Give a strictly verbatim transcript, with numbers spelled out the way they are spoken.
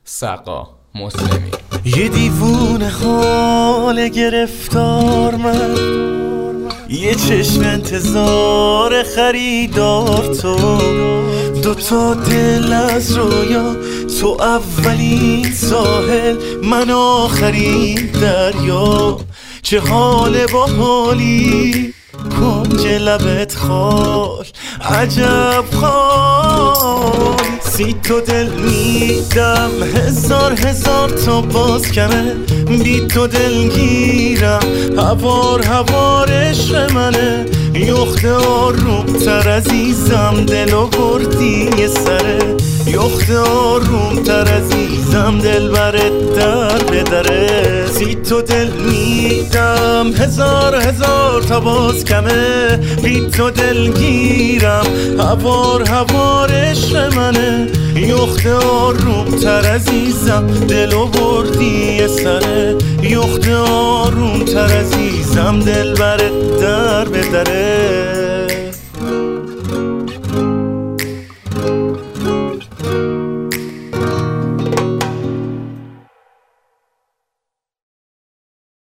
سقا مسلمی. یه دیوونه حال گرفتار من، یه چشم انتظار خریدار تو، دوتا دل از رویا، تو اولین ساحل من آخرین دریا. چه حال با حالی کنج لبت خال، عجب خال. سی تو دل میدم هزار هزار تا باز کمه، بی تو دل گیرم هوار هوار عشق منه. یخت آروم تر عزیزم دلو بردی یه سره، یخت آروم تر عزیزم دل برت در بدره. سی تو دل میدم هزار هزار تا باز کمه، بی تو دل گیرم هوار هوار عشق منه. یخت آروم تر عزیزم دلو بردی یه سره، یخت آروم تر عزیزم دل برت در بدره.